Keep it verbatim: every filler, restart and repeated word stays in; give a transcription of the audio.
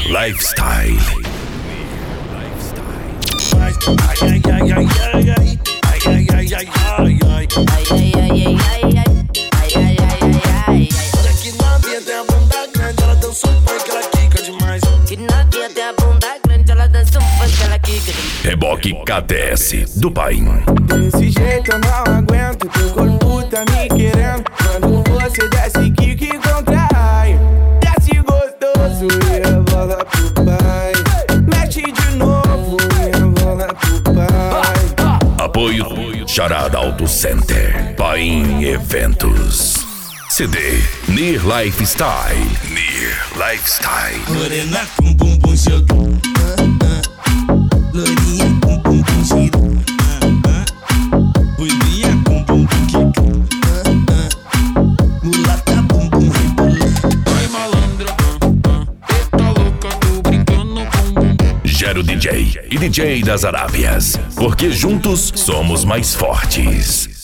Lifestyle. Ai, ai, ai, ai, ai, ai. Ai, ai, ai, ai, ai, ai. Ai, ai, ai, ai, ai, ai. Ai, ai, ai, ai, ai. Olha que novinha tem a bunda grande, ela dança um funk, ela quica demais. Que novinha tem a bunda grande, ela dança um funk, ela quica demais. Reboque K T S do Paim. Desse jeito eu não aguento, teu corpo tá me querendo. Quando você desce, quica e contrai. Desce gostoso e rebola pro pai. Mexe de novo e rebola pro pai. Apoio Charada Auto Center. Paim Eventos. C D Near Lifestyle. Near Lifestyle. Morena com bumbum jogou. Loirinha com bumbum girou. Ruivinha com bumbum quicou. Mulata bumbum rebolou. Vai malandra, eita louca, tô brincando com bumbum. Gero D J e D J das Arábias. Porque juntos somos mais fortes.